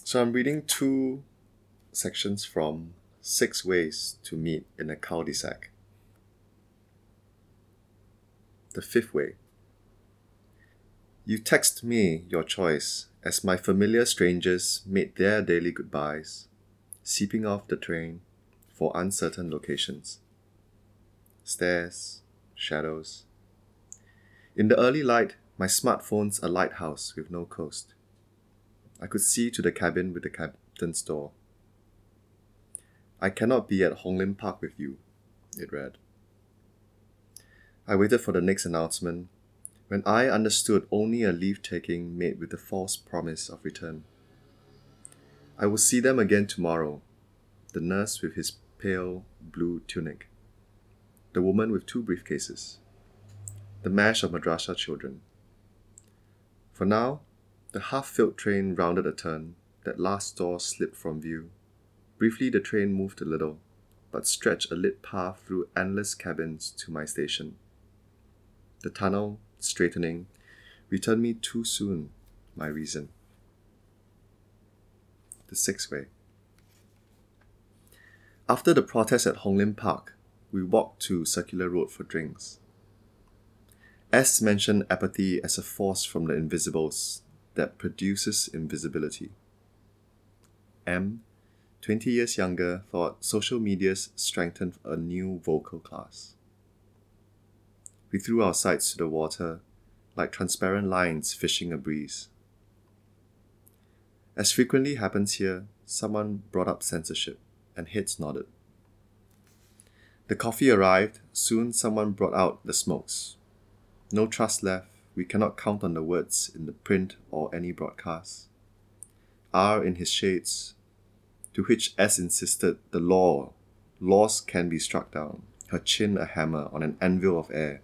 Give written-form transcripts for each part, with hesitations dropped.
So I'm reading two sections from Six Ways to Meet in a Cul-de-sac. The fifth way. You text me your choice as my familiar strangers made their daily goodbyes, seeping off the train for uncertain locations. Stairs, shadows. In the early light, my smartphone's a lighthouse with no coast. I could see to the cabin with the captain's door. I cannot be at Hong Lim Park with you, it read. I waited for the next announcement when I understood only a leave-taking made with the false promise of return. I will see them again tomorrow, the nurse with his pale blue tunic, the woman with two briefcases, the mash of madrasa children. For now, the half-filled train rounded a turn, that last door slipped from view. Briefly the train moved a little, but stretched a lit path through endless cabins to my station. The tunnel, straightening, returned me too soon, my reason. The sixth way. After the protest at Hong Lim Park, we walked to Circular Road for drinks. S mentioned apathy as a force from the invisibles that produces invisibility. M, 20 years younger, thought social media's strengthened a new vocal class. We threw our sides to the water like transparent lines fishing a breeze. As frequently happens here, someone brought up censorship, and heads nodded. The coffee arrived, soon someone brought out the smokes. No trust left, we cannot count on the words in the print or any broadcast. R in his shades, to which S insisted the laws can be struck down, her chin a hammer on an anvil of air.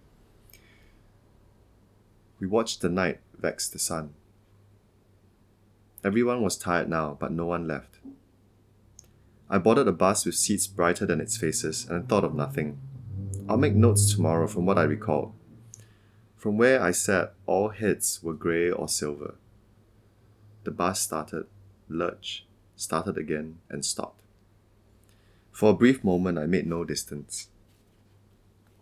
We watched the night vex the sun. Everyone was tired now, but no one left. I boarded a bus with seats brighter than its faces and thought of nothing. I'll make notes tomorrow from what I recalled. From where I sat, all heads were grey or silver. The bus started, lurched, started again, and stopped. For a brief moment, I made no distance.